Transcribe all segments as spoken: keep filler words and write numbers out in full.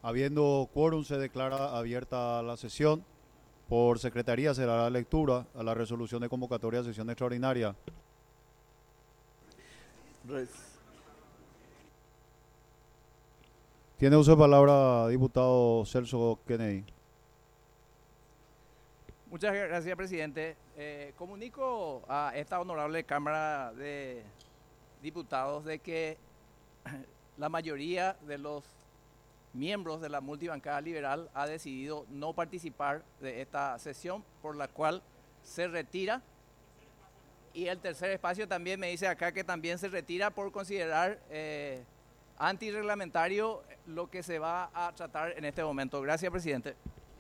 Habiendo quórum, se declara abierta la sesión. Por secretaría se dará lectura a la resolución de convocatoria de sesión extraordinaria. Tiene uso de palabra diputado Celso Kennedy. Muchas gracias, presidente. Eh, comunico a esta honorable Cámara de Diputados de que la mayoría de los miembros de la multibancada liberal ha decidido no participar de esta sesión, por la cual se retira. Y el tercer espacio también me dice acá que también se retira por considerar eh, antirreglamentario lo que se va a tratar en este momento. Gracias, presidente.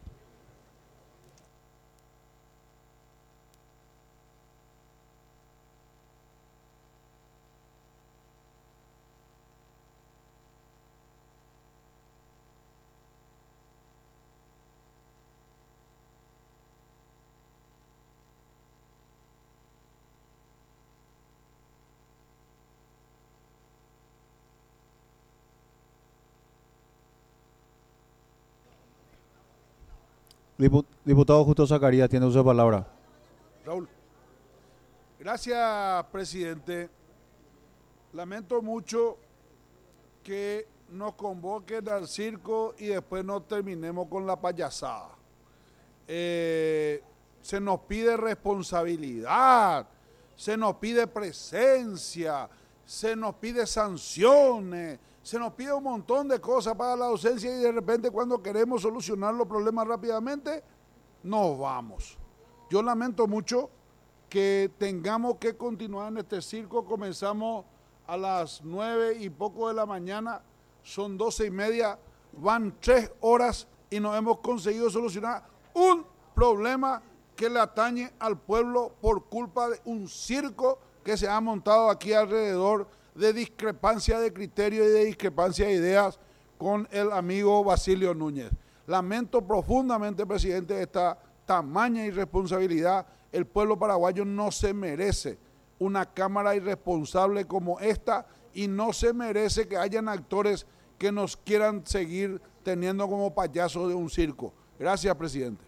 Diputado Justo Zacarías, tiene uso de palabra. Raúl. Gracias, presidente. Lamento mucho que nos convoquen al circo y después no terminemos con la payasada. Eh, se nos pide responsabilidad, se nos pide presencia, se nos pide sanciones, se nos pide un montón de cosas para la docencia y de repente cuando queremos solucionar los problemas rápidamente, nos vamos. Yo lamento mucho que tengamos que continuar en este circo. Comenzamos a las nueve y poco de la mañana, son doce y media, van tres horas y no hemos conseguido solucionar un problema que le atañe al pueblo por culpa de un circo que se ha montado aquí alrededor de discrepancia de criterio y de discrepancia de ideas con el amigo Basilio Núñez. Lamento profundamente, presidente, esta tamaña irresponsabilidad. El pueblo paraguayo no se merece una Cámara irresponsable como esta y no se merece que hayan actores que nos quieran seguir teniendo como payasos de un circo. Gracias, presidente.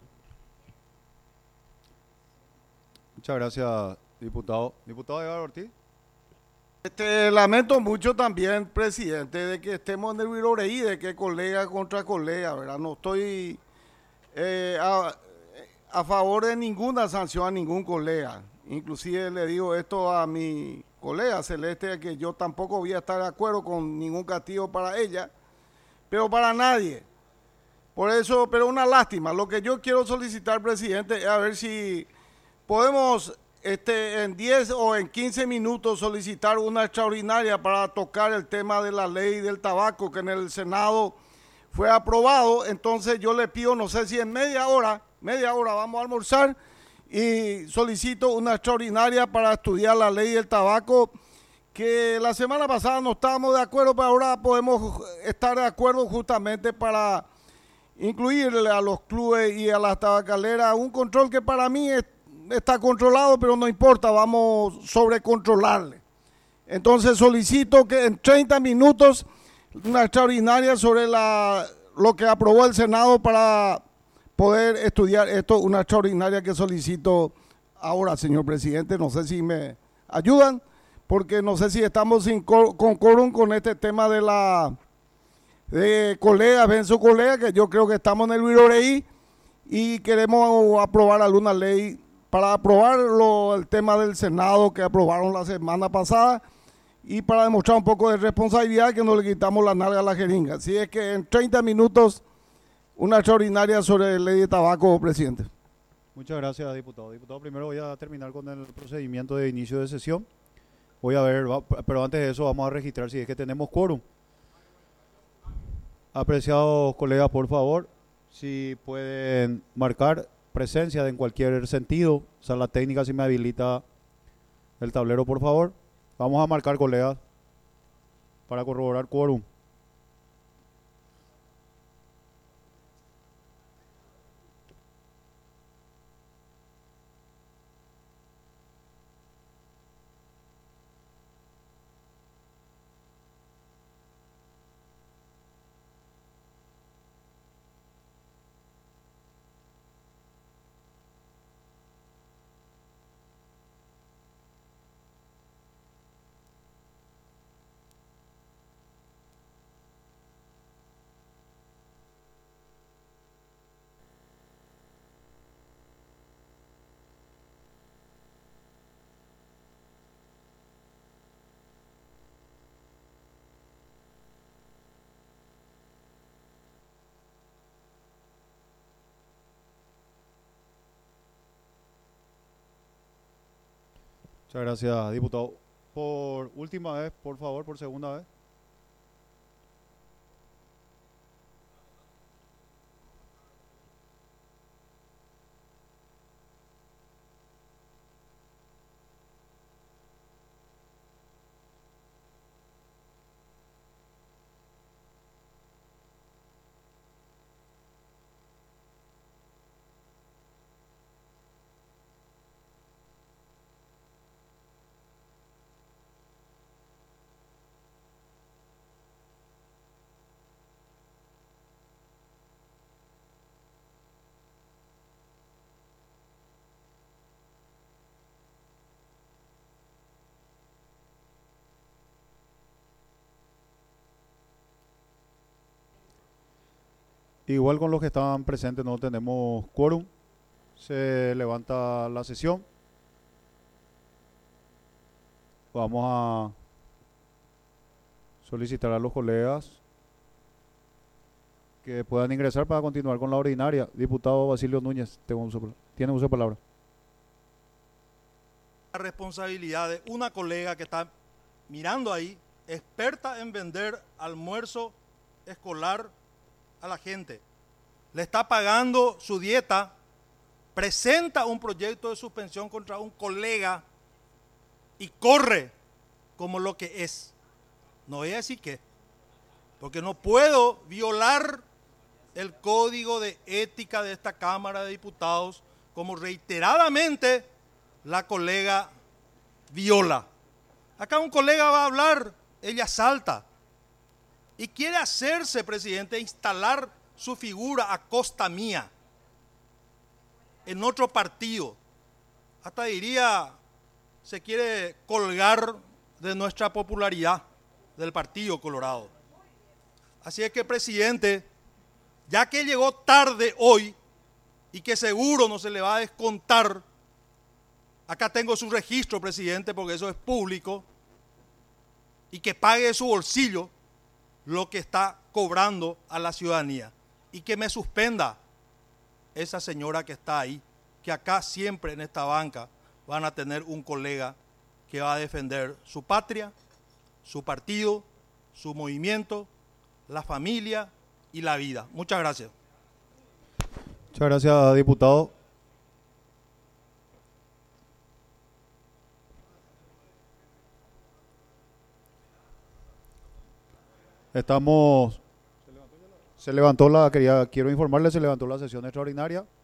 Muchas gracias, diputado. Diputado Edgar Ortiz. Este, lamento mucho también, presidente, de que estemos en el viroreí, de que colega contra colega, ¿verdad? No estoy eh, a, a favor de ninguna sanción a ningún colega. Inclusive le digo esto a mi colega Celeste, que yo tampoco voy a estar de acuerdo con ningún castigo para ella, pero para nadie. Por eso, pero una lástima. Lo que yo quiero solicitar, presidente, es a ver si podemos este, en diez o en quince minutos solicitar una extraordinaria para tocar el tema de la ley del tabaco que en el Senado fue aprobado. Entonces yo le pido, no sé si en media hora, media hora vamos a almorzar y solicito una extraordinaria para estudiar la ley del tabaco, que la semana pasada no estábamos de acuerdo, pero ahora podemos estar de acuerdo justamente para incluirle a los clubes y a las tabacaleras un control que para mí es, está controlado, pero no importa, vamos a sobrecontrolarle. Entonces solicito que en treinta minutos una extraordinaria sobre la, lo que aprobó el Senado para poder estudiar esto, una extraordinaria que solicito ahora, señor presidente. No sé si me ayudan, porque no sé si estamos sin con quórum con este tema de la de colegas, ven su colega, que yo creo que estamos en el viroreí y queremos aprobar alguna ley para aprobar lo, el tema del Senado que aprobaron la semana pasada y para demostrar un poco de responsabilidad, que no le quitamos la nalga a la jeringa. Así es que en treinta minutos una extraordinaria sobre la ley de tabaco, presidente. Muchas gracias, diputado. Diputado, primero voy a terminar con el procedimiento de inicio de sesión. Voy a ver, pero antes de eso vamos a registrar si es que tenemos quórum. Apreciados colegas, por favor, si pueden marcar presencia en cualquier sentido. Sala técnica, si me habilita el tablero, por favor. Vamos a marcar, colegas, para corroborar quórum. Muchas gracias, diputado. Por última vez, por favor, por segunda vez. Igual con los que estaban presentes no tenemos quórum. Se levanta la sesión. Vamos a solicitar a los colegas que puedan ingresar para continuar con la ordinaria. Diputado Basilio Núñez, tengo uso, tiene uso de palabra. La responsabilidad de una colega que está mirando ahí, experta en vender almuerzo escolar a la gente, le está pagando su dieta, presenta un proyecto de suspensión contra un colega y corre como lo que es. No voy a decir qué, porque no puedo violar el código de ética de esta Cámara de Diputados como reiteradamente la colega viola. Acá un colega va a hablar, ella salta y quiere hacerse, presidente, instalar su figura a costa mía en otro partido. Hasta diría, se quiere colgar de nuestra popularidad del Partido Colorado. Así es que, presidente, ya que llegó tarde hoy y que seguro no se le va a descontar, acá tengo su registro, presidente, porque eso es público, y que pague de su bolsillo lo que está cobrando a la ciudadanía y que me suspenda esa señora que está ahí, que acá siempre en esta banca van a tener un colega que va a defender su patria, su partido, su movimiento, la familia y la vida. Muchas gracias. Muchas gracias, diputado. Estamos, se levantó la, quería, quiero informarle, se levantó la sesión extraordinaria.